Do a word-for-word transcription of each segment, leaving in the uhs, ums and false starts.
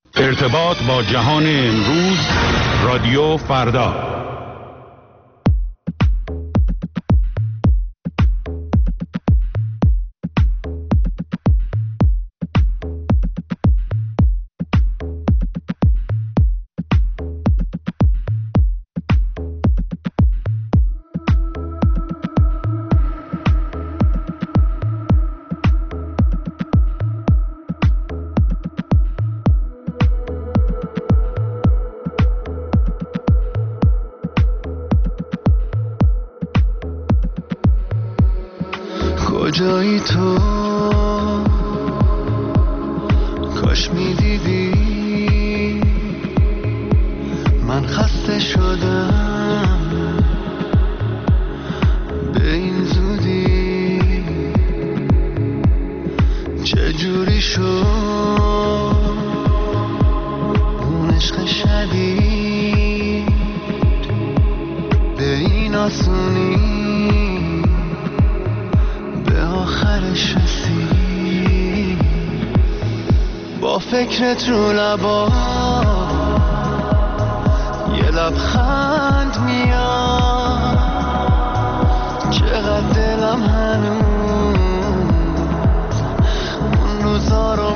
ارتباط با جهان امروز، رادیو فردا. کجایی تو؟ کاش میدیدی من خسته شدم به این زودی. چجوری شد اون عشق شدید به این آسونی آخرش رسید؟ با فکرت رو لبا یه لبخند میاد، چقدر دلم هنوز اون روزا رو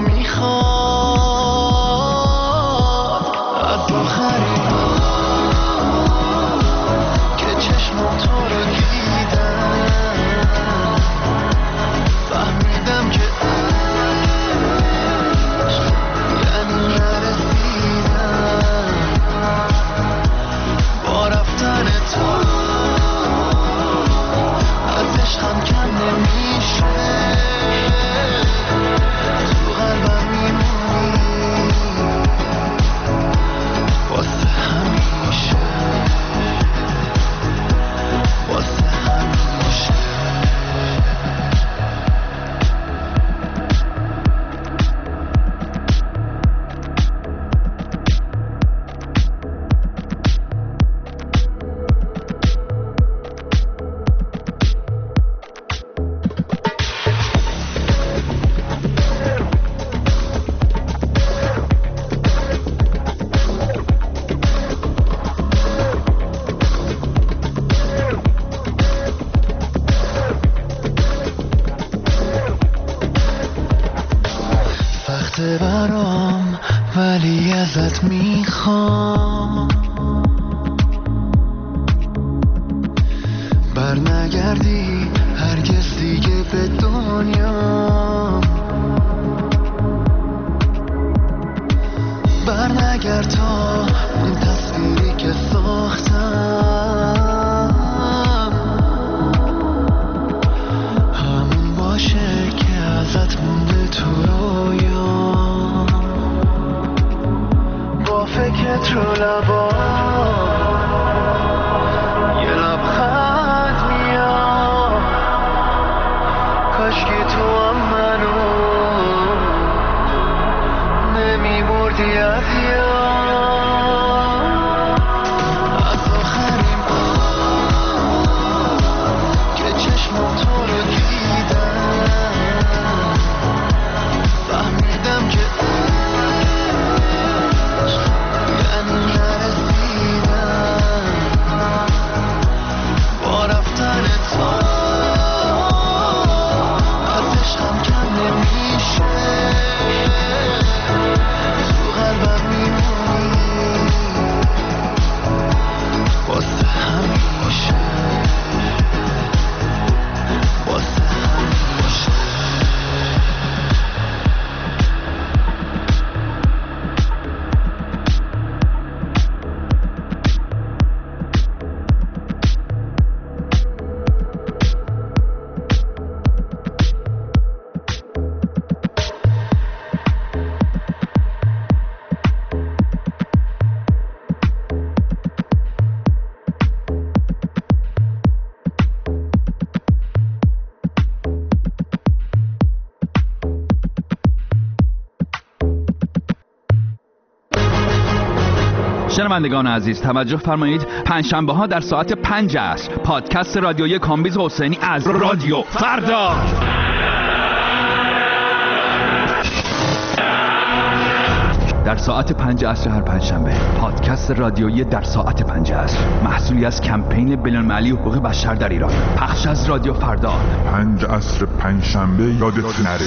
میخواد. از آخرین بار که چشمم تو رو دیدم فهمیدم که عشق یعنی نرسیدم. با رفتن تو از عشقم کم نمیشه، تو قلبم میمونی واسه همیشه، واسه همیشه. برام ولی ازت میخوام بر نگردی هرگز دیگه به دنیا، بر نگرد تا اون تصویری که ساختم همون باشه که ازت مونده تو رویا. با فکرت رو لبا یه لبخند میاد، کاشکی تو هم منو نمیبردی از یاد. از آخرین بار که چشمم تو رو دیدم فهمیدم که شنوندگان عزیز توجه فرمایید، پنجشنبه ها در ساعت پنج عصر پادکست رادیویی کامبیز حسینی از رادیو فردا. در ساعت پنج عصر هر پنجشنبه. پادکست رادیویی در ساعت پنج عصر، محصولی از کمپین بین‌المللی حقوق بشر در ایران. پخش از رادیو فردا. پنج عصر پنجشنبه یادت نره.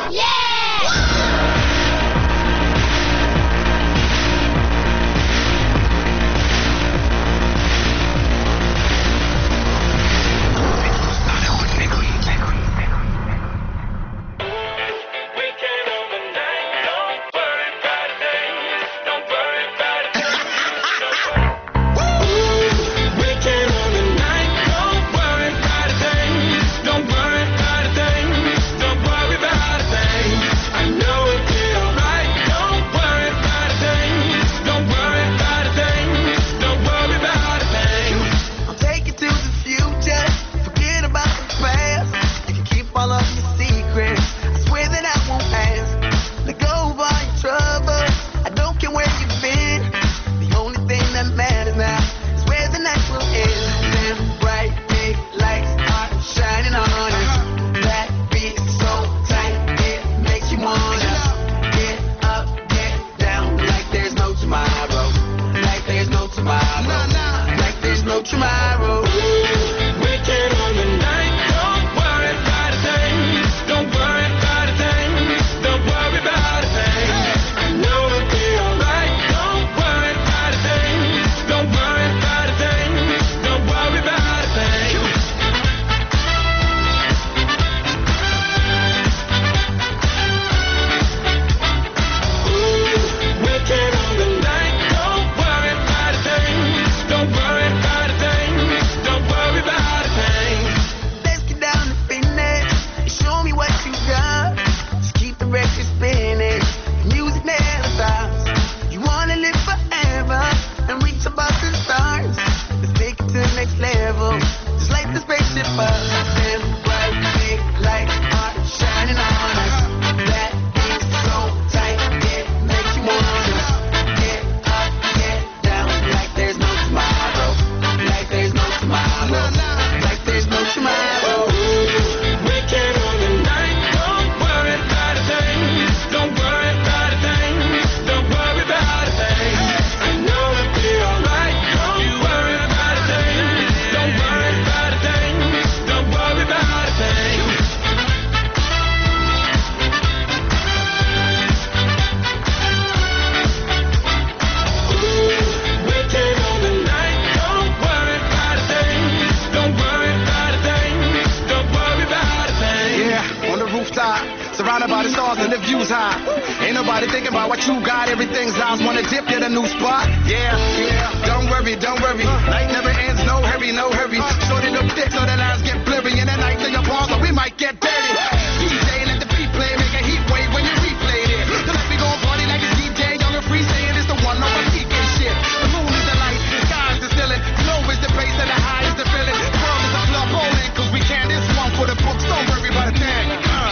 Surrounded by the stars and the views high. Ain't nobody thinking about what you got. Everything's eyes wanna dip, get a new spot. Yeah, yeah. Don't worry, don't worry. Night never ends, no hurry, no hurry. Shorty look thick so the lines get blurry. And the night till your balls, so we might get dirty. D J, let the beat play, make a heat wave when you replay it. So let me go party like it's D J, young and free, saying it's the one over peak and shit. The moon is the light, the sky is the ceiling. Low is the bass and the high is the feeling. The world is a club bowling, cause we can. This one for the books, don't worry about a thing. Uh.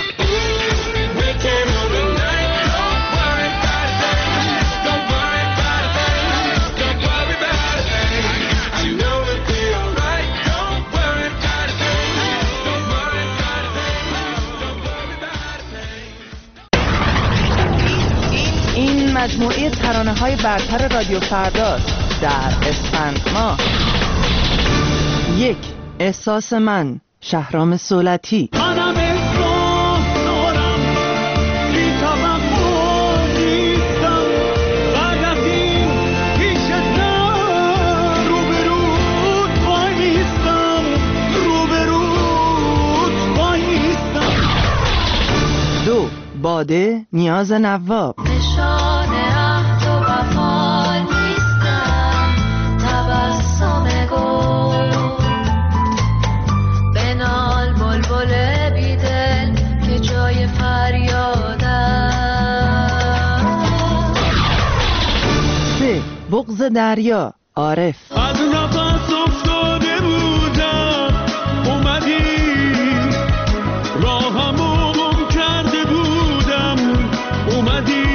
Came on the night, don't worry about a thing. Don't worry about a thing. Don't worry about a thing. I know it'll be alright. Don't worry about a thing. Don't worry about a thing. Don't worry about a thing. این مجموعه ترانه‌های برتر رادیو فرداست در اسفند ماه. یک، احساس من، شهرام صولتی. دو، باده، نیاز نواب. نشان عهد و وفا نیستم، تبسم گل بنال بلبل بیدل که جای فریادم. سه، بغض دریا، عارف. از نفس افتاده بودم اومدی راهمو گم کرده بودم اومدی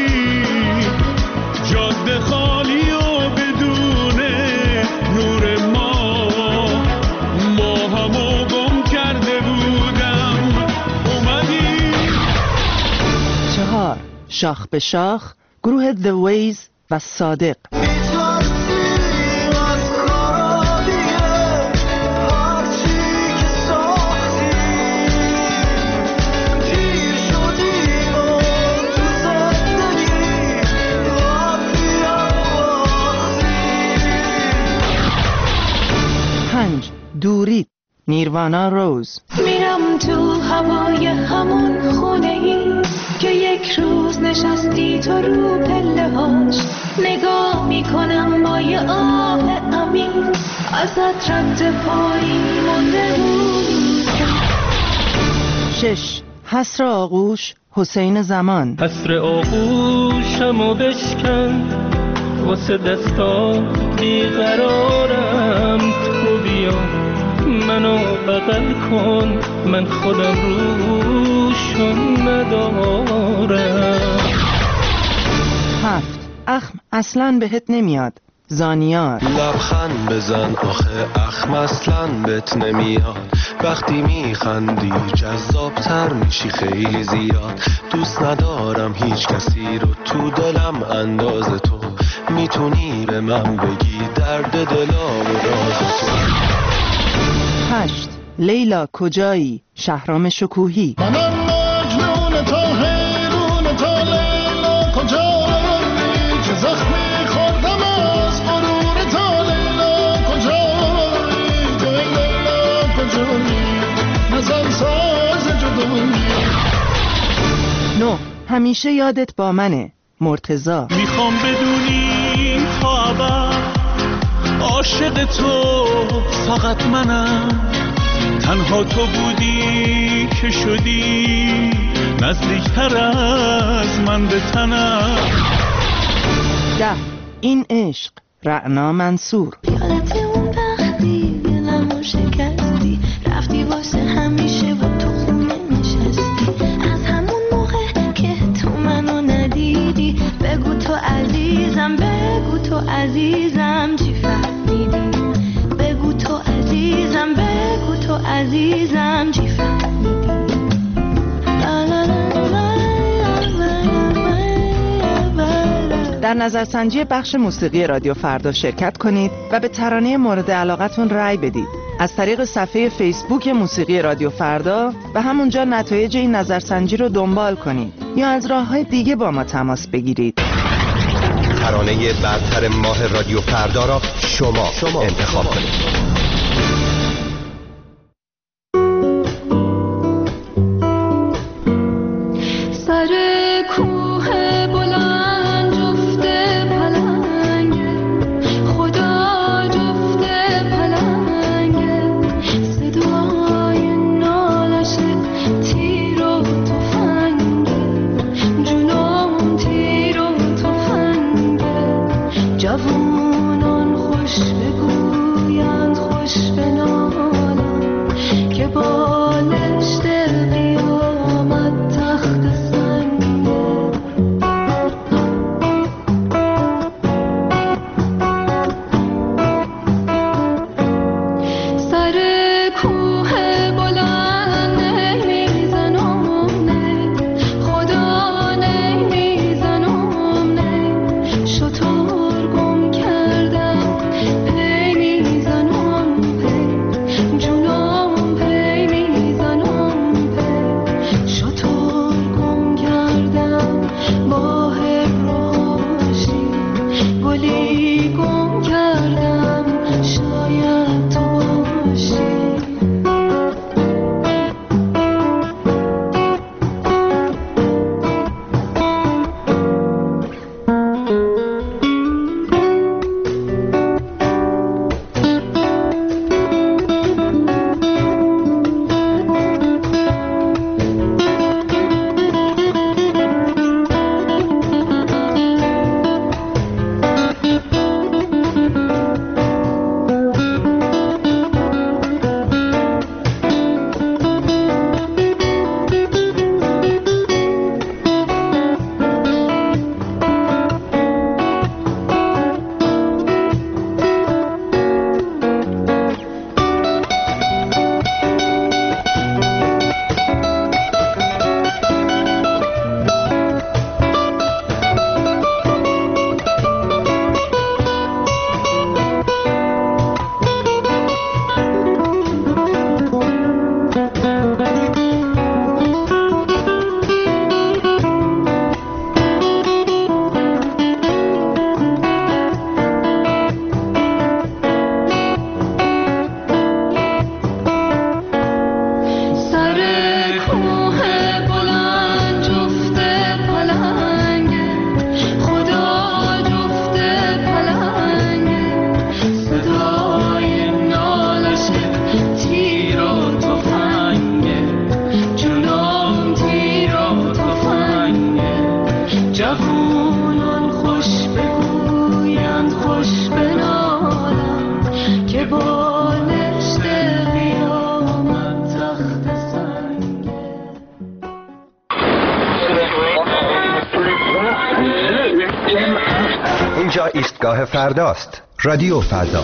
جاده خالی و بدون نور ما ماهمو گم کرده بودم اومدی. چهار، شاخ به شاخ، گروه The Ways و صادق. پنج دورید نیروانا روز. میرم تو هوای همون خونه ای که یک روز نشستی تو رو پله هاش، نگاه میکنم با یه آه امین ازت رد پایی مونده بود. شش حسر آغوش حسین زمان. حسر آغوشمو بشکن واسه دستا بیقرارم، تو بیا منو بغل کن من خودم روشون ندارم. هفت اخم اصلاً بهت نمیاد زانیار. لبخند بزن آخه اخم اصلاً بهت نمیاد، وقتی میخندی جذابتر میشی خیلی زیاد، دوست ندارم هیچ کسی رو تو دلم انداز تو، میتونی به من بگی درد دلا و راز تو. هشت لیلا کجایی شهرام شکوهی. منم مجنون تو حیرون تو لیلا کجایی، که زخمی خوردم از غرور تو لیلا کجایی، تو لیلا کجایی نزن ساز جدایی. نه همیشه یادت با منه مرتضی. میخوام بدونی تا ابد عاشق تو فقط منم، تنها تو بودی که شدی نزدیکتر از من به تنم. ده این عشق رعنا منصور. یادت اون وقتی دلمو شکستی، رفتی واسه همیشه و تو خونه نشستی، از همون موقع که تو منو ندیدی، بگو تو عزیزم بگو تو عزیزم چی فهمیدی، بگو تو عزیزم بگو تو عزیزم چی فهمیدی. در نظرسنجی بخش موسیقی رادیو فردا شرکت کنید و به ترانه مورد علاقتون رأی بدید از طریق صفحه فیسبوک موسیقی رادیو فردا و همونجا نتایج این نظرسنجی رو دنبال کنید یا از راه‌های دیگه با ما تماس بگیرید. ترانه برتر ماه رادیو فردا را شما, شما انتخاب کنید. جوانان خوش بگویند خوش بنالند که بالشت قیامت تخت سنگه. سر کوه بلند نمیزنم نه خدا نمیزنم نه شطور گم کردم پی میزنم پی جونم پی میزنم پی شطور گم کردم با هبراشی گلی گم کردم شاید تو باشی. اینجا ایستگاه فرداست. رادیو فردا.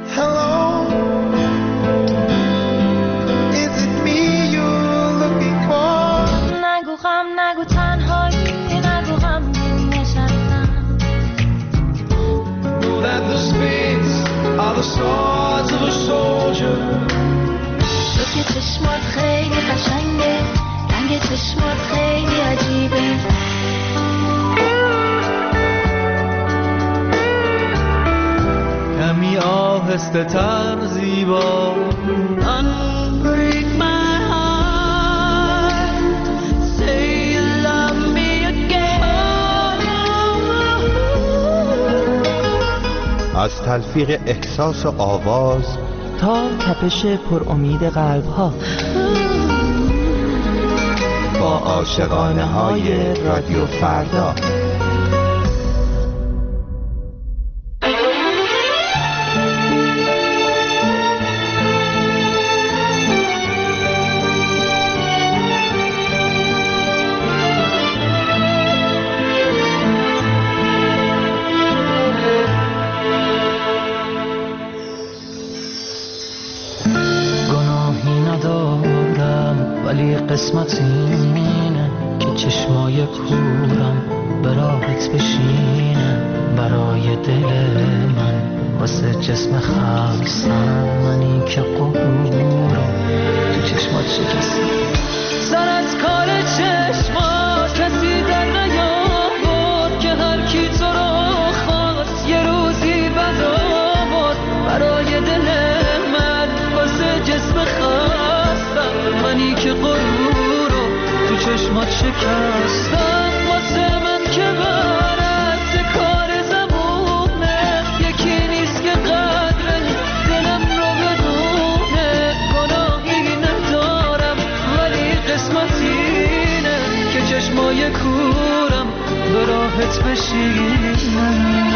نگو غم نگو تنهایی نگو غم نشستم. تو که چشمات خیلی قشنگه، رنگ چشمات خیلی عجیبه. کمی آهسته تر زیبا Unbreak my heart Say you love me again. از تلفیق احساس و آواز تا تپش پر امید قلب ها، با عاشقانه های رادیو فردا. قسمت اینه که چشمای کورم به راحت بشینه برای دل من، واسه جسم خستم منی که قبورم تو چشمات شکستم. سر از کار چشمات کسی در نیاورد که هر کی تو رو خواست یه روزی بد آورد برای دل من، واسه جسم خستم منی که قبورم چشمات شکستم. واسه من که برد کار زبونه یکی نیست که قدر دلم رو بدونه. گناهی ندارم ولی قسمت اینه که چشمای کورم به راحت بشینم.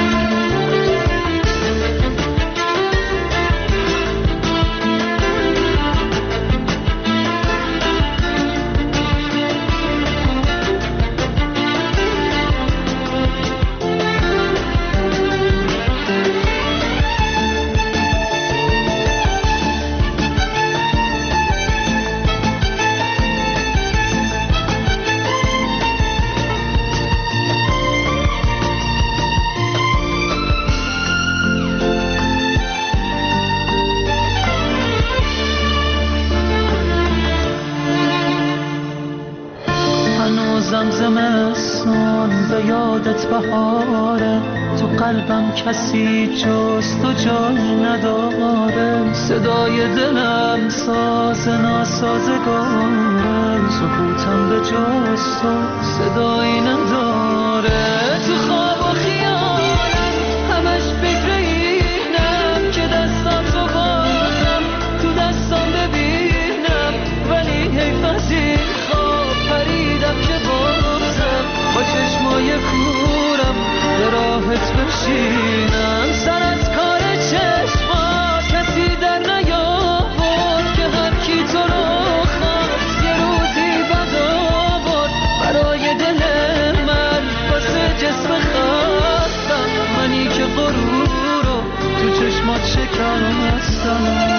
بهاره تو قلبم کسی جز تو جای نداره. صدای دلم ساز ناسازگاره، سکوتم به جز تو صدایی نداره. تو خواب و خیالم همش فکر اینم که دستاتو بازم تو دستام ببینم، ولی حیف از این خواب پریدم که بازم با چشمای کورم به راحت بشینم. سر از کار چشمات کسی در نیاورد که هر کی تو رو خواست یه روزی بد آورد برای دل من، واسه جسم خستم منی که غرور رو تو چشمات شکستم.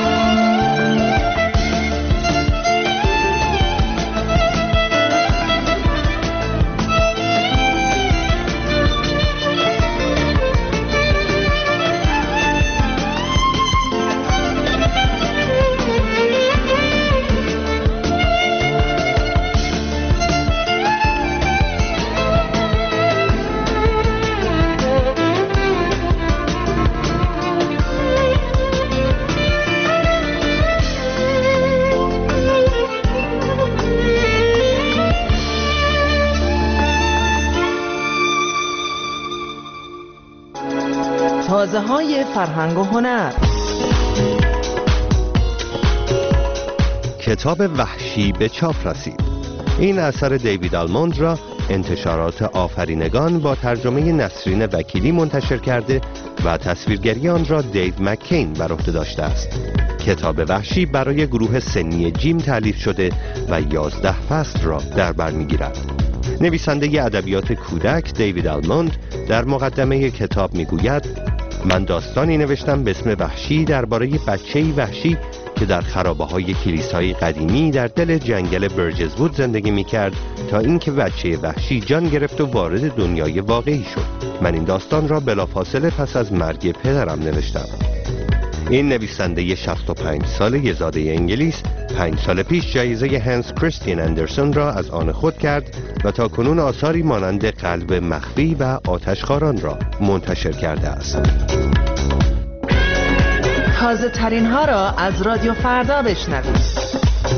تازه های فرهنگ و هنر. کتاب وحشی به چاپ رسید. این اثر دیوید آلموند را انتشارات آفرینگان با ترجمه نسرین وکیلی منتشر کرده و تصویرگری آن را دیو مکین بر عهده داشته است. کتاب وحشی برای گروه سنی جیم تالیف شده و یازده فصل را در بر می‌گیرد. نویسنده ادبیات کودک دیوید آلموند در مقدمه کتاب میگوید: من داستانی نوشتم به اسم وحشی درباره بچه‌ای وحشی که در خرابه‌های کلیسای قدیمی در دل جنگل برجزوود زندگی می‌کرد تا اینکه بچه وحشی جان گرفت و وارد دنیای واقعی شد. من این داستان را بلافاصله پس از مرگ پدرم نوشتم. این نویسنده شصت و پنج ساله زاده انگلیس پنج سال پیش جایزه هنس کریستین اندرسون را از آن خود کرد و تا کنون آثاری مانند قلب مخفی و آتشخواران را منتشر کرده است. تازه ترین ها را از رادیو فردا بشنوید.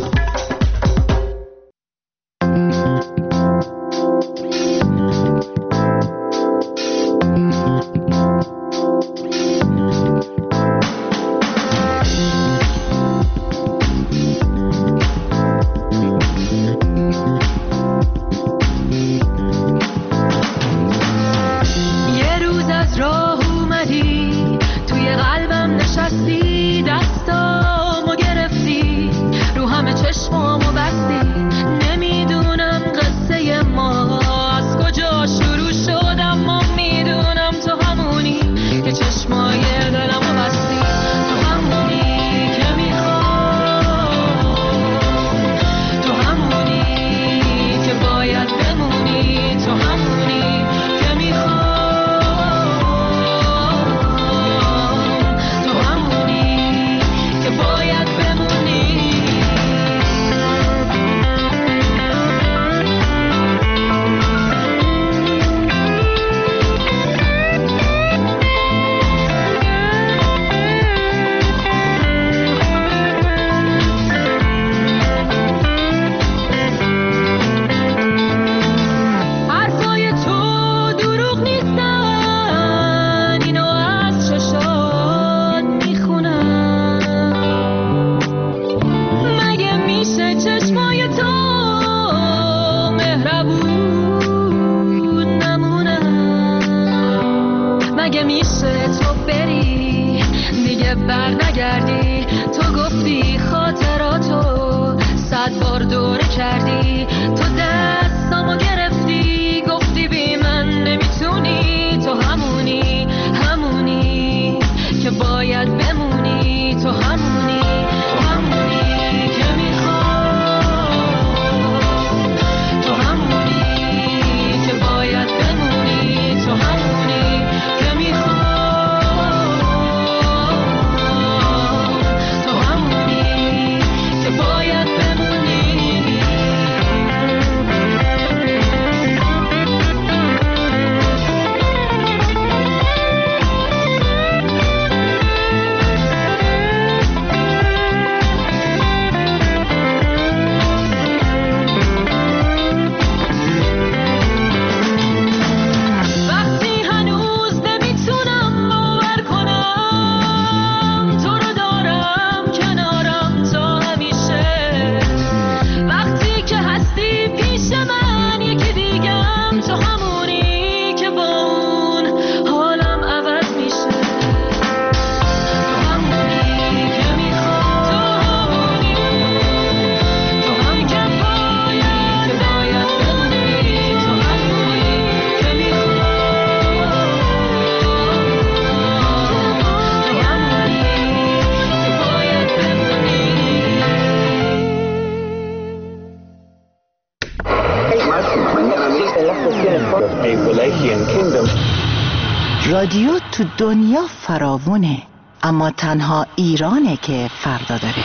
رادیو تو دنیا فراوونه، اما تنها ایرانه که فردا داره.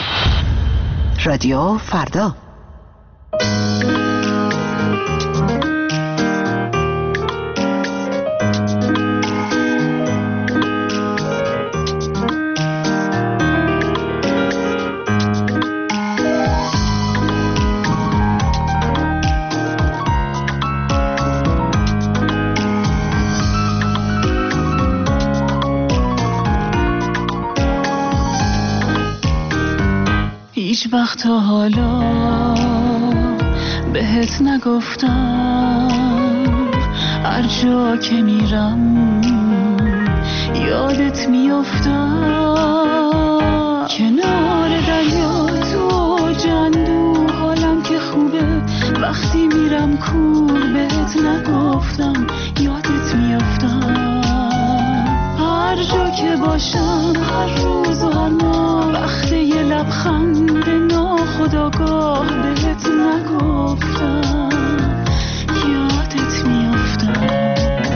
رادیو فردا. هیچ وقت حالا بهت نگفتم، هر جا که میرم یادت میافتم. کنار دریا تو جندو حالم که خوبه، وقتی میرم کور به میافتم یادت میافتم هر جا که باشم هر روز و هر ماه وقت یه لبخند ناخودآگاه بهت نگفتم یادت میافتم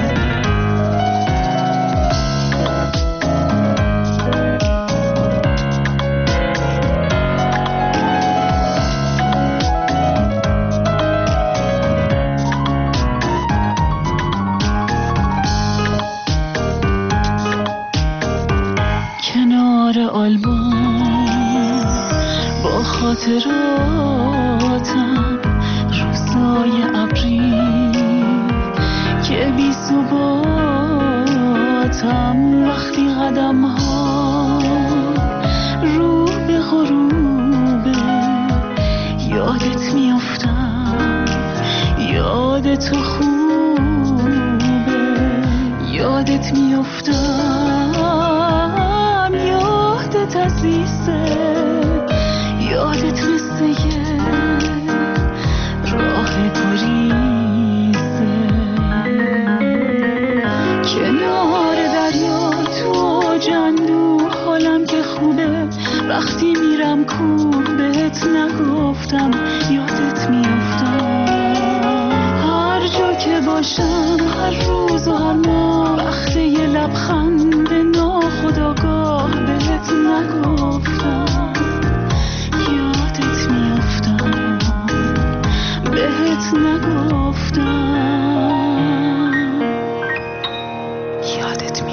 آلبوم با خاطراتم روزای ابری که بی ثباتم وقتی قدم ها رو به غروبه یادت میافتم یادت خوبه یادت میافتم یادت عزیزه یادت مثل یه راه گریزه کنار دریا تو جندو حالم که خوبه وقتی میرم کوه بهت نگفتم یادت میافتم هر جا که باشم هر روز و هر ماه وقت یه لبخند ناخودآگاه بهت نگفتم یادت میافتم بهت نگفتم یادت میافتم